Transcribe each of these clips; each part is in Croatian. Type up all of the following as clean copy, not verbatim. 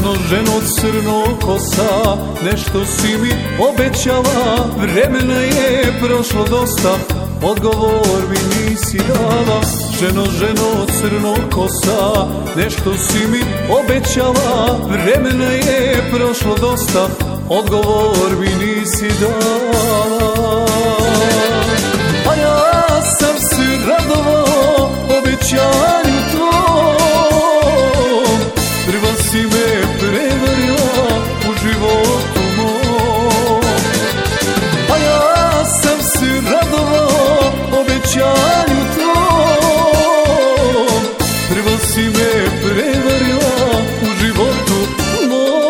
ženo crnokosa, nešto si mi obećala, vremena je prošlo dosta, odgovor mi nisi dala. Ženo crnokosa, nešto si mi obećala, vremena je prošlo dosta, odgovor mi nisi dala. A ja sam se radovao obećanju tvom, prva si me prevarila u životu mom. A ja sam se radovao obećanju tvom, prva si me prevarila u životu mom.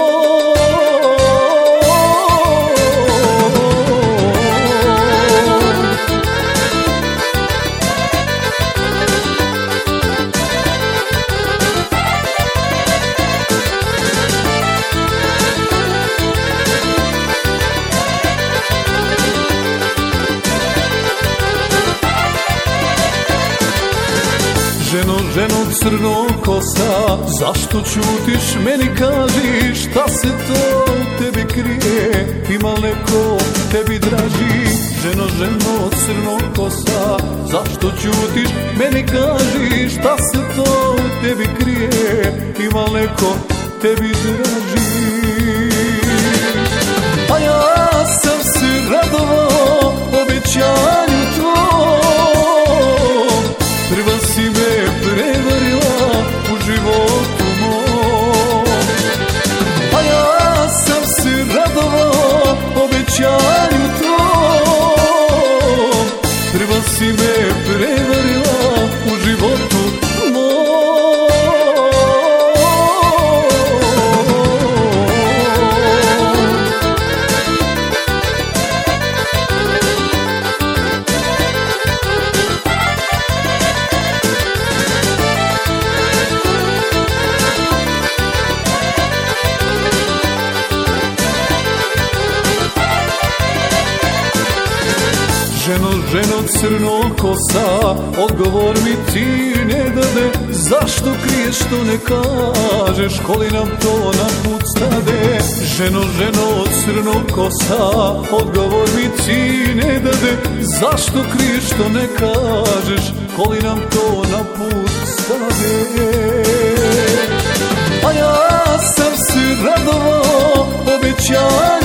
Ženo crnokosa, zašto ćutiš, meni kaži, šta se to u tebi krije, ima neko tebi draži. Ženo crnokosa, zašto ćutiš, meni kaži, šta se to u tebi krije, ima neko tebi draži. A ja sam se radovao obećanju tvom, prva si me prevarila u životu mom. A ja sam se radovao obećanju tvom, prva si me prevarila u životu mom. Ženo crnokosa, odgovor mi ti ne dade, zašto kriješ što ne kažeš, koli nam to na put stade. Ženo crnokosa, odgovor mi ti ne dade, zašto kriješ što ne kažeš, koli nam to na put stade. A ja sam se radovao obećanju